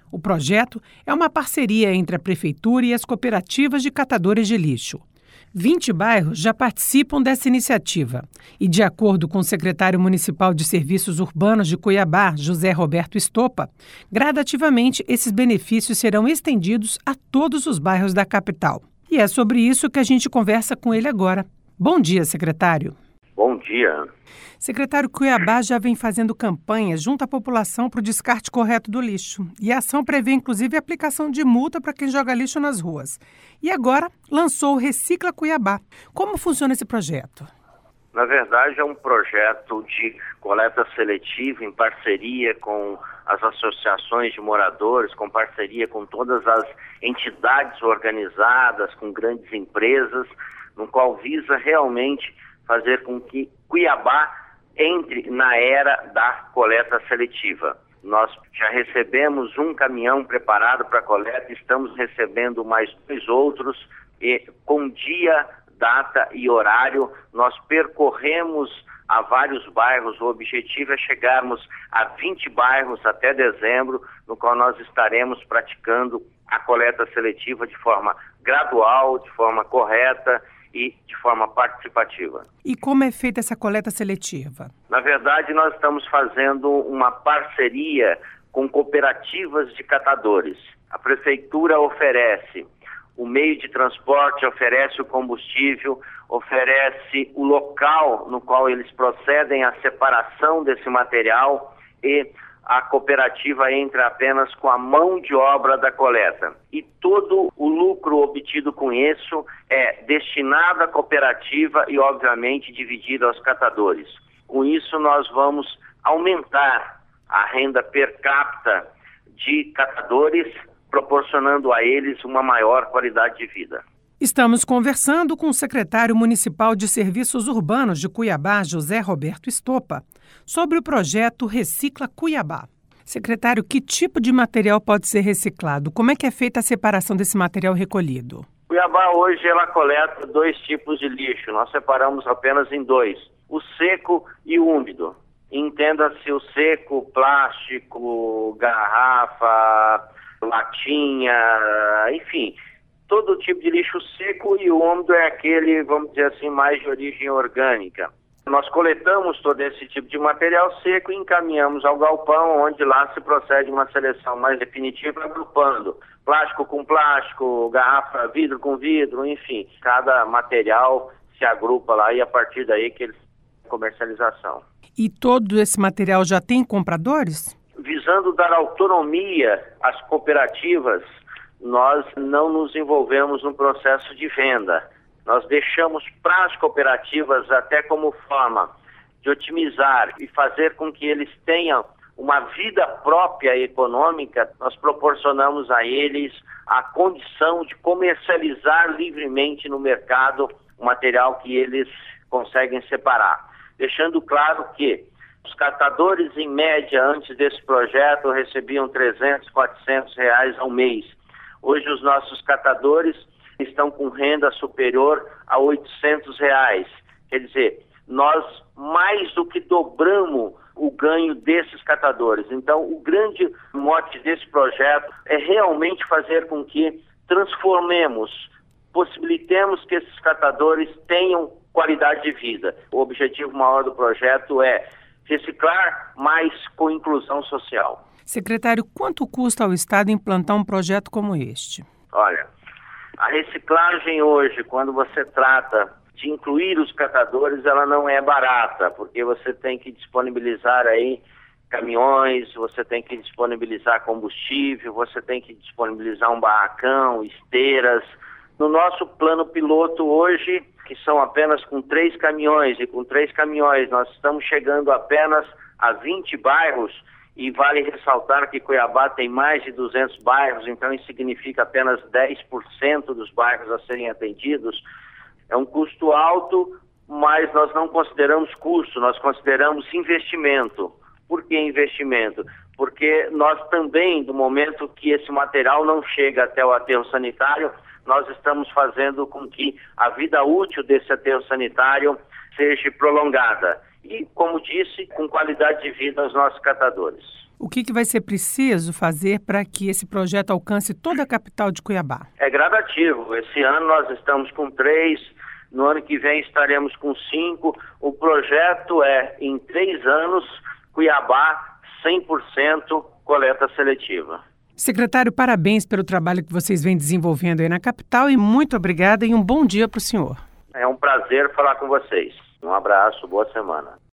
O projeto é uma parceria entre a Prefeitura e as cooperativas de catadores de lixo. 20 bairros já participam dessa iniciativa e, de acordo com o secretário municipal de Serviços Urbanos de Cuiabá, José Roberto Estopa, gradativamente esses benefícios serão estendidos a todos os bairros da capital. E é sobre isso que a gente conversa com ele agora. Bom dia, secretário. Bom dia. Secretário, Cuiabá já vem fazendo campanhas junto à população para o descarte correto do lixo. E a ação prevê, inclusive, a aplicação de multa para quem joga lixo nas ruas. E agora lançou o Recicla Cuiabá. Como funciona esse projeto? Na verdade, é um projeto de coleta seletiva em parceria com as associações de moradores, com parceria com todas as entidades organizadas, com grandes empresas, no qual visa realmente fazer com que Cuiabá entre na era da coleta seletiva. Nós já recebemos um caminhão preparado para a coleta, estamos recebendo mais 2 outros e com dia, data e horário nós percorremos a vários bairros. O objetivo é chegarmos a 20 bairros até dezembro, no qual nós estaremos praticando a coleta seletiva de forma gradual, de forma correta e de forma participativa. E como é feita essa coleta seletiva? Na verdade, nós estamos fazendo uma parceria com cooperativas de catadores. A prefeitura oferece o meio de transporte, oferece o combustível, oferece o local no qual eles procedem à separação desse material e a cooperativa entra apenas com a mão de obra da coleta. E todo o lucro obtido com isso é destinado à cooperativa e, obviamente, dividido aos catadores. Com isso, nós vamos aumentar a renda per capita de catadores, proporcionando a eles uma maior qualidade de vida. Estamos conversando com o secretário municipal de Serviços Urbanos de Cuiabá, José Roberto Estopa, sobre o projeto Recicla Cuiabá. Secretário, que tipo de material pode ser reciclado? Como é que é feita a separação desse material recolhido? Cuiabá hoje ela coleta 2 tipos de lixo. Nós separamos apenas em 2, o seco e o úmido. Entenda-se o seco, plástico, garrafa, latinha, enfim, todo tipo de lixo seco, e o úmido é aquele, vamos dizer assim, mais de origem orgânica. Nós coletamos todo esse tipo de material seco e encaminhamos ao galpão, onde lá se procede uma seleção mais definitiva, agrupando plástico com plástico, garrafa, vidro com vidro, enfim, cada material se agrupa lá e a partir daí que eles comercialização. E todo esse material já tem compradores? Visando dar autonomia às cooperativas, nós não nos envolvemos no processo de venda. Nós deixamos para as cooperativas, até como forma de otimizar e fazer com que eles tenham uma vida própria econômica, nós proporcionamos a eles a condição de comercializar livremente no mercado o material que eles conseguem separar. Deixando claro que os catadores, em média, antes desse projeto, recebiam R$300, R$400 ao mês. Hoje, os nossos catadores estão com renda superior a R$800. Quer dizer, nós mais do que dobramos o ganho desses catadores. Então, o grande mote desse projeto é realmente fazer com que transformemos, possibilitemos que esses catadores tenham qualidade de vida. O objetivo maior do projeto é reciclar, mas com inclusão social. Secretário, quanto custa ao Estado implantar um projeto como este? Olha, a reciclagem hoje, quando você trata de incluir os catadores, ela não é barata, porque você tem que disponibilizar aí caminhões, você tem que disponibilizar combustível, você tem que disponibilizar um barracão, esteiras. No nosso plano piloto hoje, que são apenas com 3 caminhões, e com 3 caminhões nós estamos chegando apenas a 20 bairros, e vale ressaltar que Cuiabá tem mais de 200 bairros, então isso significa apenas 10% dos bairros a serem atendidos. É um custo alto, mas nós não consideramos custo, nós consideramos investimento. Por que investimento? Porque nós também, no momento que esse material não chega até o aterro sanitário, nós estamos fazendo com que a vida útil desse aterro sanitário seja prolongada. E, como disse, com qualidade de vida aos nossos catadores. O que vai ser preciso fazer para que esse projeto alcance toda a capital de Cuiabá? É gradativo. Esse ano nós estamos com 3, no ano que vem estaremos com 5. O projeto é, em 3 anos, Cuiabá 100% coleta seletiva. Secretário, parabéns pelo trabalho que vocês vêm desenvolvendo aí na capital e muito obrigada e um bom dia para o senhor. É um prazer falar com vocês. Um abraço, boa semana.